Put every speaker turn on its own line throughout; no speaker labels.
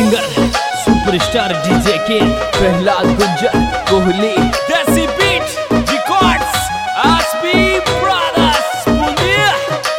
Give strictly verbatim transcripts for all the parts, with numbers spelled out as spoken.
Singer superstar DJ के Prahlad Gunjar Kohli Desi beat records आसबी brothers बूंदिया।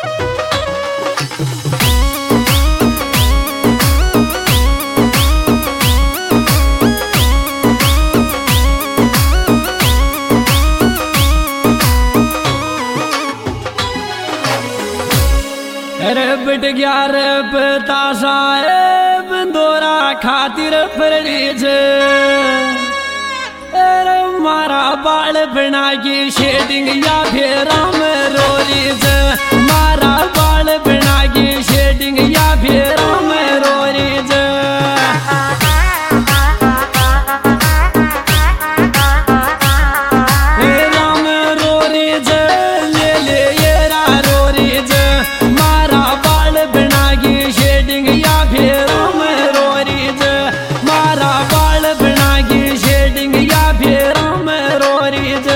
अरे बिट गया रे पताशा बंदोरा खातिर फरीज। अरे मारा बाल बना की शेडिंग या फिर में रोरीज। मारा बाल बना की शेडिंग या फिर में रोरीज। राम रोरीज ले ले ये रा रोरीज। मारा बाल बना की शेडिंग या फिर में रोरीज। मारा बाल बना की शेडिंग या फिर में रोरीज।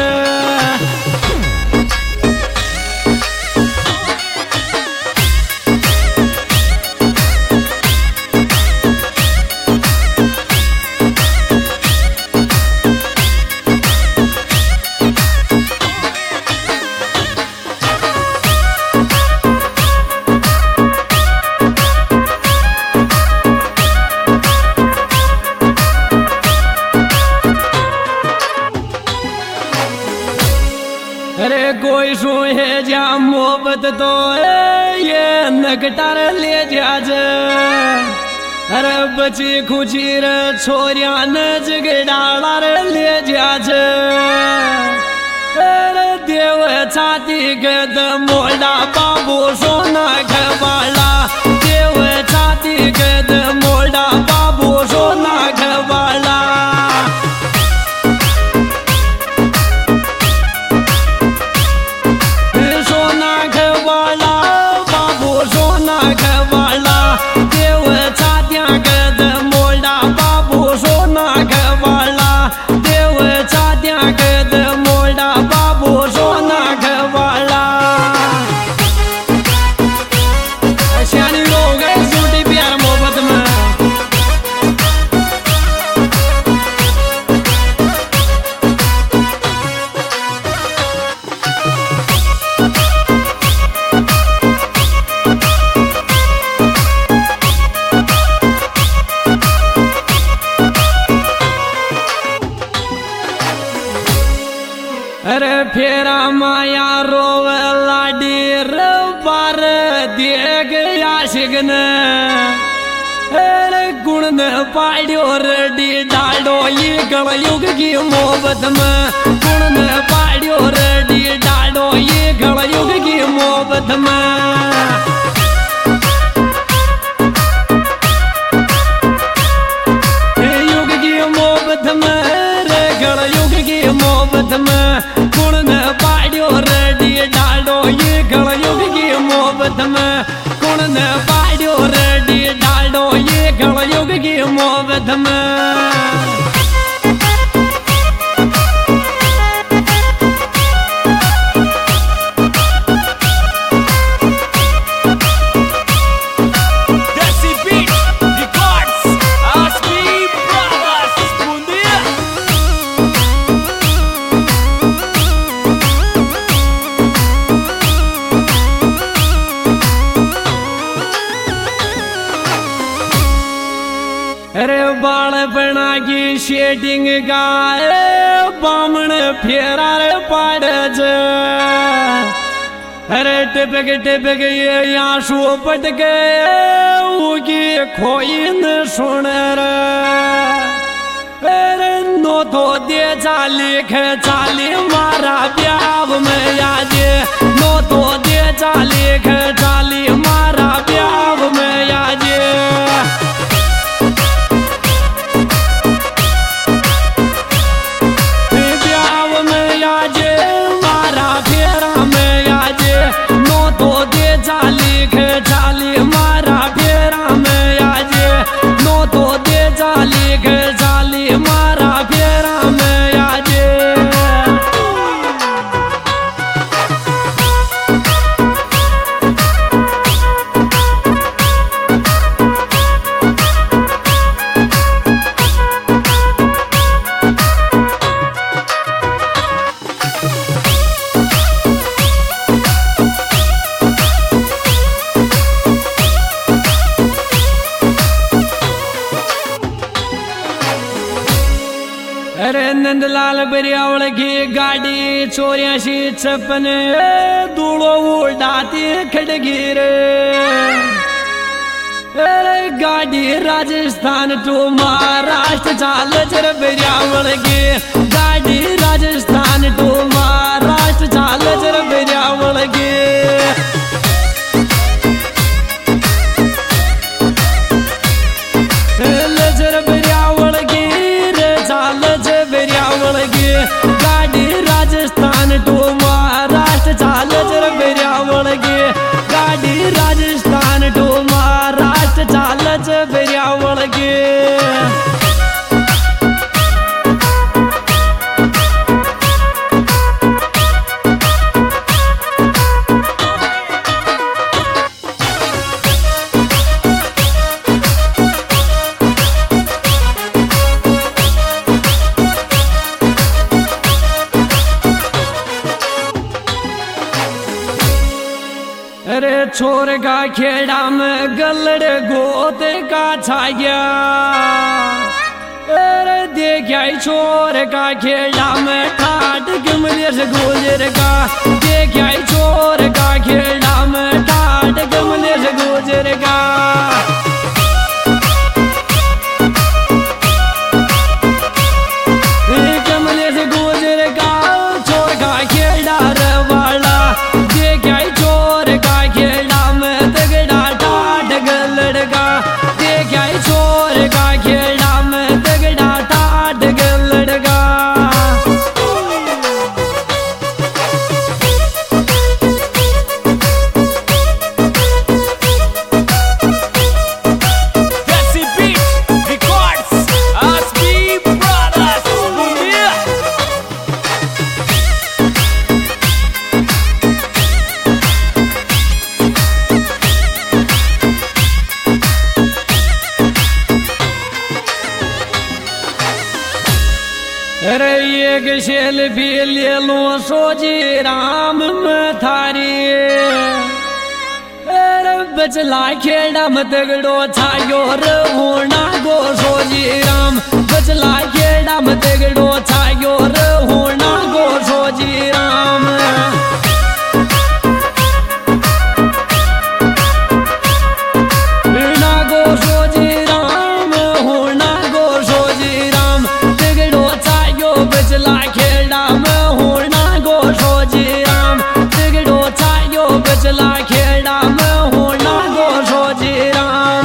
अरे कोई सो है जा मोहब्बत तो ये नगटार ले जाज। अरे बची खुची रे छोरिया न जगडाला रे ले जाज। अरे देव छाती के द मोड़ा बाबू सोना घवाला। देव छाती के द मोड़ा बाबू सोना घवाला। अरे फेरा माया रोव लाडी रबार दे गया शिगन। अरे गुण न पाड़ो रडी डालो ये गलयुग की मोहब्बत में। गुण न पाड़ो रडी डालो ये गलयुग की मोहब्बत में। युग की मोहब्बत में रे गलयुग की मोहब्बत में। गुण न पाड़ो रडी डालो ये गलयुग की मोहब्बत में। गुण न पाड़ो रडी डालो ये गलयुग की मोहब्बत में। अरे बाल बना की शेडिंग गाय बामण फेरा रे पाड़ज। अरे टिपक टिपक ये आंसू पट गए उगी खोई न सुन रे। अरे नो तो दे चाली खे चाली मारा ब्याव में याजे। नो तो दे चाली खे चाली मारा ब्याव में याजे। चाली खे चाली मारा फेरा में आजे। नो तो दे चाली खे चाली मारा फेरा में आजे। नंदलाल बरियावल की गाड़ी चौरासी छप्पन धूलो उड़ाती खड़गी रे गाड़ी राजस्थान टू महाराष्ट्र चाल जर बरियावल की गाड़ी राजस्थान टू महाराष्ट्र चाल जर बरियावल की गाड़ी राजस्थान टू महाराष्ट्र चाल जर बरियावल की गाड़ी राजस्थान टू महाराष्ट्र चाल जर बरियावल की अरे छोर का खेड़ा में गलड़ गोत का छाया अरे देखा छोर का खेड़ा में ठाट गमले से गुजर का देखा छोर का खेड़ा में ठाट गमले से गुजर का गमले से गुजर का छोर का खेड़ा रवाड़ा देखा छोर का खेड़ा में तगड़ा ठाट गलड़का देखा छोर का खेड़ा में तगड़ा ठाट गलड़का
Desi Beat Records S B Brothers Bundia
अरे एक सेल्फी ले लो सोजी राम में थारी अरे बचला खेड़ा में तगड़ो छायो रे होना गो सोजी राम बचला खेड़ा में तगड़ो छायो रे होना गो सोजी राम ना गो सोजी राम होना गो सोजी राम तगड़ो छायो बचला खेड़ा में होना गो सोजी राम तगड़ो छायो बचला खेड़ा में होना गो सोजी राम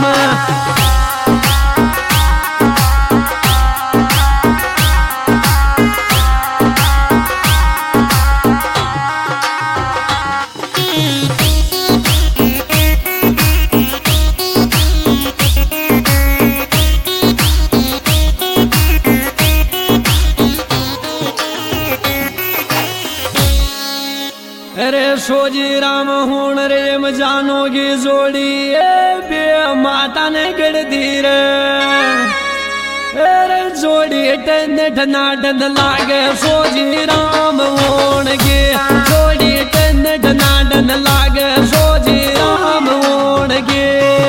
अरे सोजी राम हूण रे म जानोगी जोड़ी ए बे माता ने गड़ दी रे अरे जोड़ी टन ठना टन लागे सोजी राम होण गे जोड़ी टन ठना टन लागे सोजी राम होण गे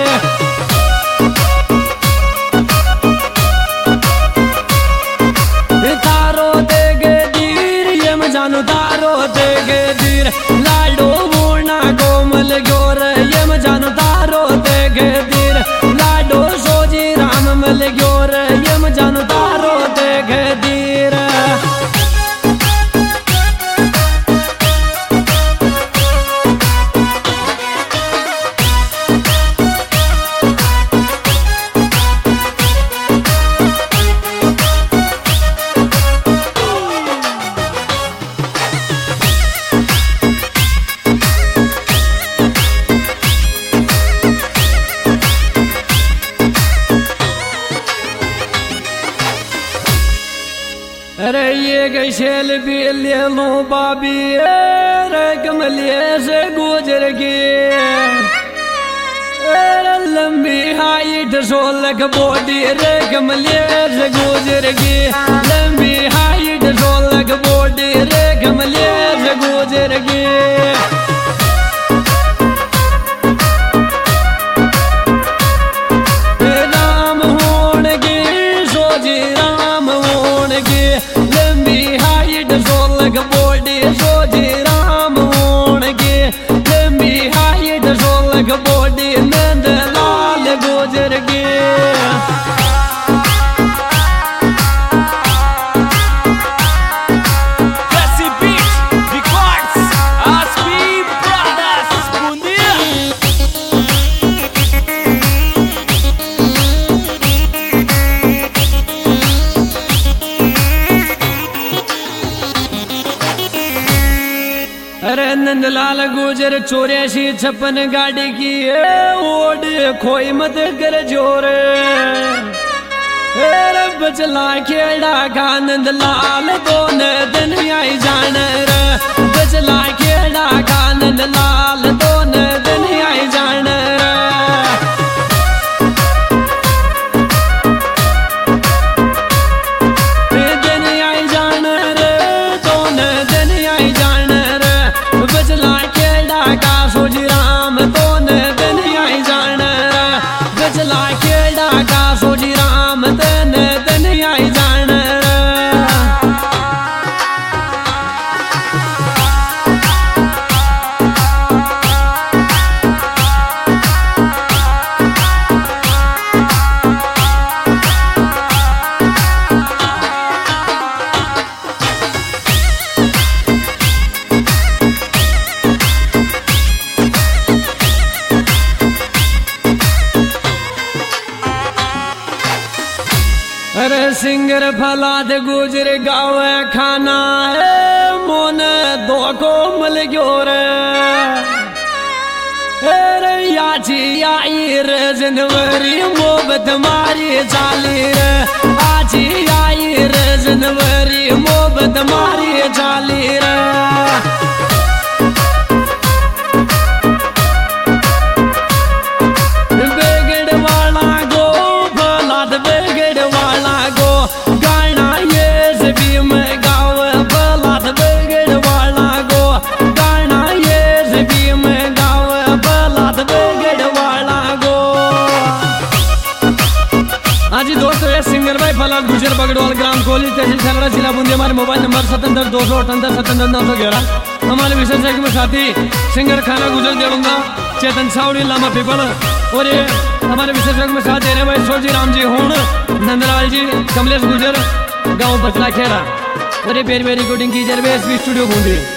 तारो दे गे दीर यम जानू तारो दे गे दीर लाडो मोना कोमल ग्योर यम जानू तारो दे गे दीर लाडो सोजी राम मल ग्योर यम जानू तारो दे गे दीर अरे ये गैसेल भी ले लो बाबी अरे कमले से गुजर गए अरे लंबी हाइट सोलह बॉडी रे कमले से गुजर गए लंबी हाइट सोलह बॉडी रे कमले से गुजर गए राम होण गे सोजी राम होण गे लंबी गुजर चौरासी छप्पन गाड़ी की ओड खोई मत कर जोरे बचला खेड़ा का नंद लाल दोन दिन आई जान रे बचला खेड़ा का नंद लाल दोन दिन आई जान रे दिन आई जान रे दोन दिन आई जान रे बचला खेड़ा का सोजी राम दोन दिन आई जान रे बचला खेड़ा का सोजी राम दिन दिन आई जान रे अरे सिंगर फलाद गुजर गाँव खाना मोन दो को मिल गयो रे अरे याची आई रे जनवरी मोहब्बत मारी चाली रे आजी आई रे जनवरी मोहब्बत मारी चाली रे सिंगर भाई फलाद गुजर बगड़वाल ग्राम कोहली तहसील छलड़ा जिला बूंदी हमारे मोबाइल नंबर सतहत्तर दो सौ अठहत्तर सतहत्तर नौ सौ ग्यारह हमारे विशेषज्ञ में साथी सिंगर खाना गुजर देवंगा चेतन सावड़ी लामा पीपल और ये हमारे विशेषज्ञ में साथ दे रहे भाई सोजी राम जी होन नंदलाल जी कमलेश गुजर गाँव बचला खेड़ा और ये पेरी पेरी रिकॉर्डिंग की जरवे एस बी स्टूडियो बूंदी।